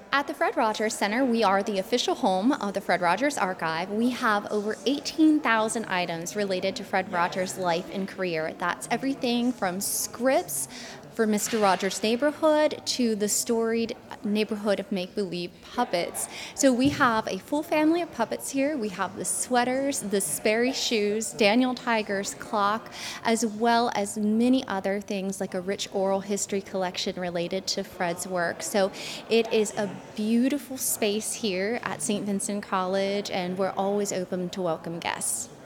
At the Fred Rogers Center, we are the official home of the Fred Rogers Archive. We have over 18,000 items related to Fred Rogers' life and career. That's everything from scripts for Mr. Rogers' Neighborhood to the storied neighborhood of make-believe puppets. So we have a full family of puppets here. We have the sweaters, the Sperry shoes, Daniel Tiger's clock, as well as many other things like a rich oral history collection related to Fred's work. So it is a beautiful space here at St. Vincent College, and we're always open to welcome guests.